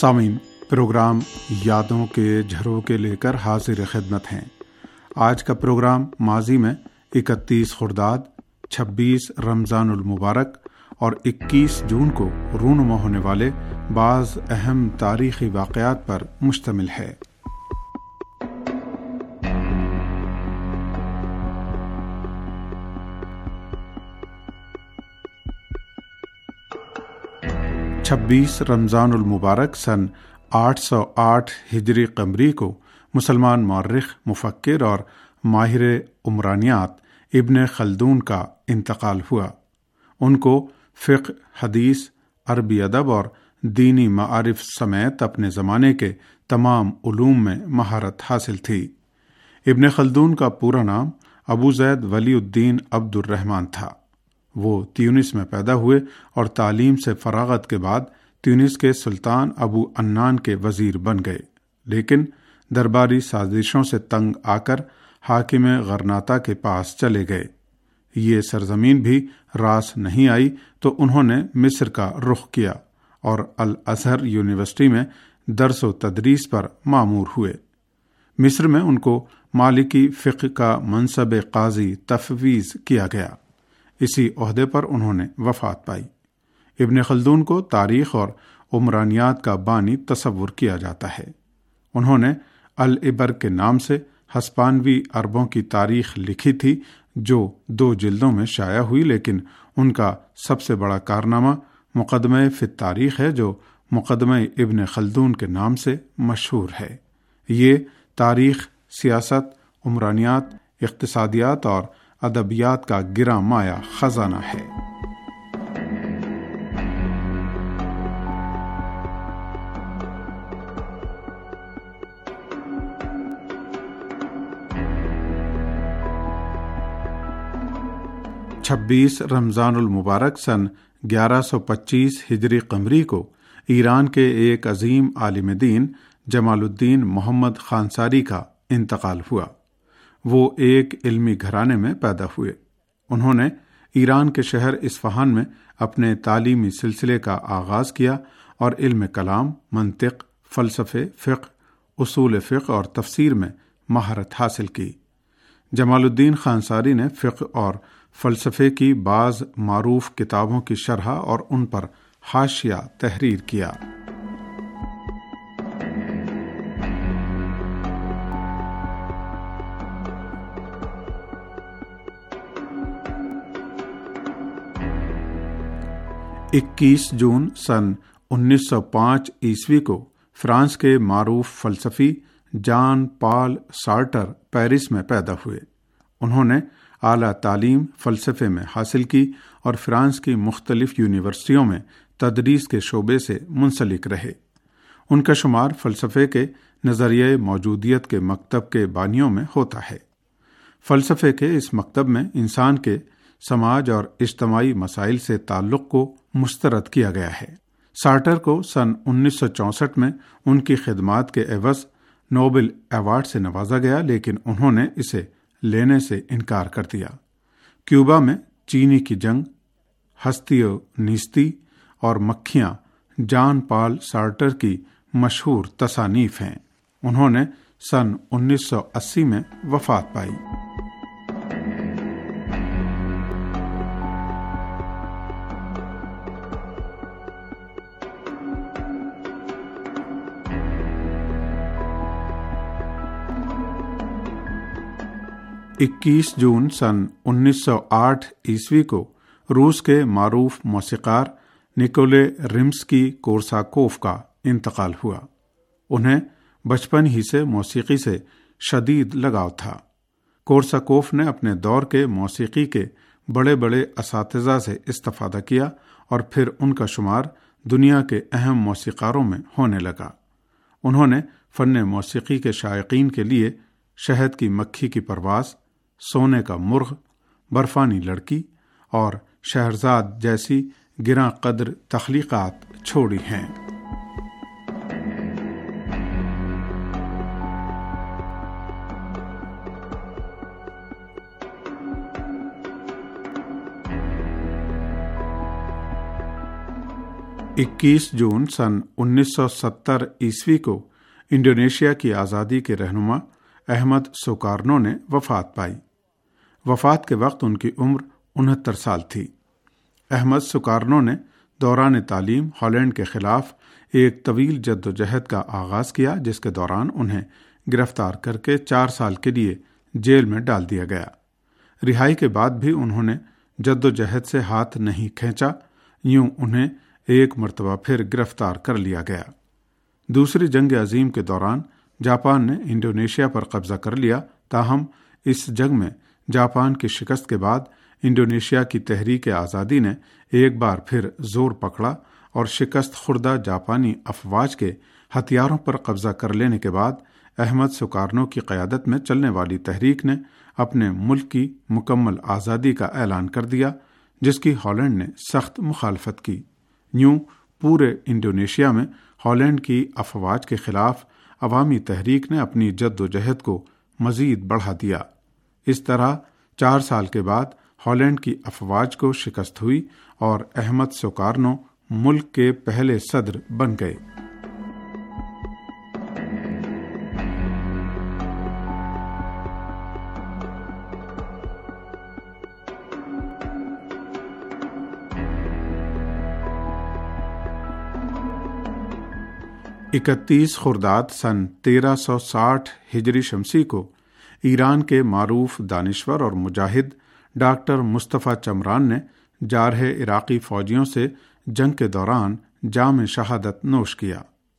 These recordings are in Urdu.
سامعین، پروگرام یادوں کے جھروکے لے کر حاضر خدمت ہیں۔ آج کا پروگرام ماضی میں 31 خرداد، 26 رمضان المبارک اور 21 جون کو رونما ہونے والے بعض اہم تاریخی واقعات پر مشتمل ہے۔ چھبیس رمضان المبارک سن 808 ہجری قمری کو مسلمان مورخ، مفکر اور ماہر عمرانیات ابن خلدون کا انتقال ہوا۔ ان کو فقہ، حدیث، عربی ادب اور دینی معارف سمیت اپنے زمانے کے تمام علوم میں مہارت حاصل تھی۔ ابن خلدون کا پورا نام ابو زید ولی الدین عبد الرحمن تھا۔ وہ تیونس میں پیدا ہوئے اور تعلیم سے فراغت کے بعد تیونس کے سلطان ابو عنان کے وزیر بن گئے، لیکن درباری سازشوں سے تنگ آ کر حاکم غرناطہ کے پاس چلے گئے۔ یہ سرزمین بھی راس نہیں آئی تو انہوں نے مصر کا رخ کیا اور الازہر یونیورسٹی میں درس و تدریس پر مامور ہوئے۔ مصر میں ان کو مالکی فقہ کا منصب قاضی تفویض کیا گیا۔ اسی عہدے پر انہوں نے وفات پائی۔ ابن خلدون کو تاریخ اور عمرانیات کا بانی تصور کیا جاتا ہے۔ انہوں نے العبر کے نام سے ہسپانوی عربوں کی تاریخ لکھی تھی، جو 2 جلدوں میں شائع ہوئی، لیکن ان کا سب سے بڑا کارنامہ مقدمہ فی التاریخ ہے، جو مقدمہ ابن خلدون کے نام سے مشہور ہے۔ یہ تاریخ، سیاست، عمرانیات، اقتصادیات اور ادبیات کا گراں مایہ خزانہ ہے۔ چھبیس رمضان المبارک سن 1125 ہجری قمری کو ایران کے ایک عظیم عالم دین جمال الدین محمد خانساری کا انتقال ہوا۔ وہ ایک علمی گھرانے میں پیدا ہوئے۔ انہوں نے ایران کے شہر اصفہان میں اپنے تعلیمی سلسلے کا آغاز کیا اور علم کلام، منطق، فلسفے، فقہ، اصول فقہ اور تفسیر میں مہارت حاصل کی۔ جمال الدین خانساری نے فقہ اور فلسفے کی بعض معروف کتابوں کی شرح اور ان پر حاشیہ تحریر کیا۔ اکیس جون سن 1905 عیسوی کو فرانس کے معروف فلسفی جان پال سارٹر پیرس میں پیدا ہوئے۔ انہوں نے اعلیٰ تعلیم فلسفے میں حاصل کی اور فرانس کی مختلف یونیورسٹیوں میں تدریس کے شعبے سے منسلک رہے۔ ان کا شمار فلسفے کے نظریہ موجودیت کے مکتب کے بانیوں میں ہوتا ہے۔ فلسفے کے اس مکتب میں انسان کے سماج اور اجتماعی مسائل سے تعلق کو مسترد کیا گیا ہے۔ سارٹر کو سن 1964 میں ان کی خدمات کے عوض نوبل ایوارڈ سے نوازا گیا، لیکن انہوں نے اسے لینے سے انکار کر دیا۔ کیوبا میں چینی کی جنگ، ہستی و نیستی اور مکھیاں جان پال سارٹر کی مشہور تصانیف ہیں۔ انہوں نے سن 1980 میں وفات پائی۔ اکیس جون سن 1908 عیسوی کو روس کے معروف موسیقار نکولے رمسکی کورساکوف کا انتقال ہوا۔ انہیں بچپن ہی سے موسیقی سے شدید لگاؤ تھا۔ کورساکوف نے اپنے دور کے موسیقی کے بڑے بڑے اساتذہ سے استفادہ کیا اور پھر ان کا شمار دنیا کے اہم موسیقاروں میں ہونے لگا۔ انہوں نے فن موسیقی کے شائقین کے لیے شہد کی مکھی کی پرواز، سونے کا مرغ، برفانی لڑکی اور شہرزاد جیسی گراں قدر تخلیقات چھوڑی ہیں۔ 21 جون سن 1970 عیسوی کو انڈونیشیا کی آزادی کے رہنما احمد سوکارنو نے وفات پائی۔ وفات کے وقت ان کی عمر 69 سال تھی۔ احمد سوکارنو نے دوران تعلیم ہالینڈ کے خلاف ایک طویل جدوجہد کا آغاز کیا، جس کے دوران انہیں گرفتار کر کے 4 سال کے لیے جیل میں ڈال دیا گیا۔ رہائی کے بعد بھی انہوں نے جدوجہد سے ہاتھ نہیں کھینچا، یوں انہیں ایک مرتبہ پھر گرفتار کر لیا گیا۔ دوسری جنگ عظیم کے دوران جاپان نے انڈونیشیا پر قبضہ کر لیا، تاہم اس جنگ میں جاپان کی شکست کے بعد انڈونیشیا کی تحریک آزادی نے ایک بار پھر زور پکڑا اور شکست خوردہ جاپانی افواج کے ہتھیاروں پر قبضہ کر لینے کے بعد احمد سوکارنو کی قیادت میں چلنے والی تحریک نے اپنے ملک کی مکمل آزادی کا اعلان کر دیا، جس کی ہالینڈ نے سخت مخالفت کی۔ یوں پورے انڈونیشیا میں ہالینڈ کی افواج کے خلاف عوامی تحریک نے اپنی جد و جہد کو مزید بڑھا دیا۔ اس طرح 4 سال کے بعد ہالینڈ کی افواج کو شکست ہوئی اور احمد سوکارنو ملک کے پہلے صدر بن گئے۔ اکتیس خرداد سن 1360 ہجری شمسی کو ایران کے معروف دانشور اور مجاہد ڈاکٹر مصطفیٰ چمران نے جارحِ عراقی فوجیوں سے جنگ کے دوران جام شہادت نوش کیا۔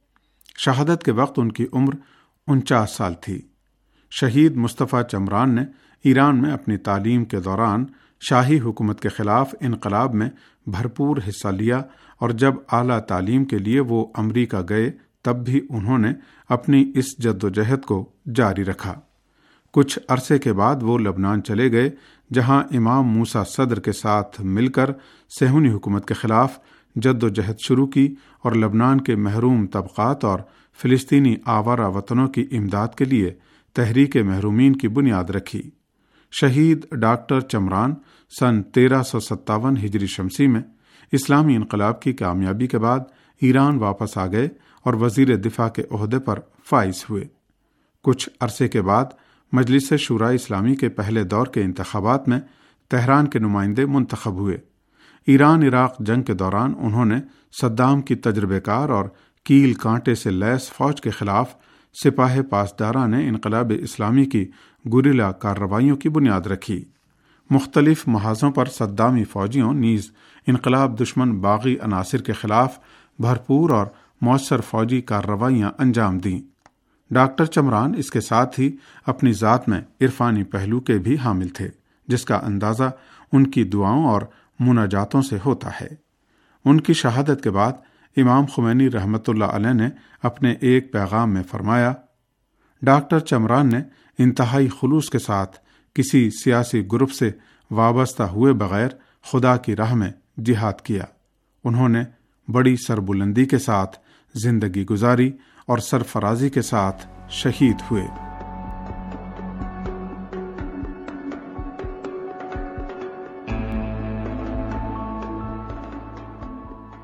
شہادت کے وقت ان کی عمر 49 سال تھی۔ شہید مصطفیٰ چمران نے ایران میں اپنی تعلیم کے دوران شاہی حکومت کے خلاف انقلاب میں بھرپور حصہ لیا، اور جب اعلیٰ تعلیم کے لیے وہ امریکہ گئے تب بھی انہوں نے اپنی اس جدوجہد کو جاری رکھا۔ کچھ عرصے کے بعد وہ لبنان چلے گئے، جہاں امام موسیٰ صدر کے ساتھ مل کر صہیونی حکومت کے خلاف جدوجہد شروع کی اور لبنان کے محروم طبقات اور فلسطینی آوارہ وطنوں کی امداد کے لیے تحریک محرومین کی بنیاد رکھی۔ شہید ڈاکٹر چمران سن 1357 ہجری شمسی میں اسلامی انقلاب کی کامیابی کے بعد ایران واپس آ گئے اور وزیر دفاع کے عہدے پر فائز ہوئے۔ کچھ عرصے کے بعد مجلس شورائے اسلامی کے پہلے دور کے انتخابات میں تہران کے نمائندے منتخب ہوئے۔ ایران عراق جنگ کے دوران انہوں نے صدام کی تجربہ کار اور کیل کانٹے سے لیس فوج کے خلاف سپاہ پاسداران انقلاب اسلامی کی گوریلا کارروائیوں کی بنیاد رکھی۔ مختلف محاذوں پر صدامی فوجیوں نیز انقلاب دشمن باغی عناصر کے خلاف بھرپور اور مؤثر فوجی کارروائیاں انجام دیں۔ ڈاکٹر چمران اس کے ساتھ ہی اپنی ذات میں عرفانی پہلو کے بھی حامل تھے، جس کا اندازہ ان کی دعاؤں اور مناجاتوں سے ہوتا ہے۔ ان کی شہادت کے بعد امام خمینی رحمۃ اللہ علیہ نے اپنے ایک پیغام میں فرمایا، ڈاکٹر چمران نے انتہائی خلوص کے ساتھ کسی سیاسی گروپ سے وابستہ ہوئے بغیر خدا کی راہ میں جہاد کیا۔ انہوں نے بڑی سربلندی کے ساتھ زندگی گزاری اور سرفرازی کے ساتھ شہید ہوئے۔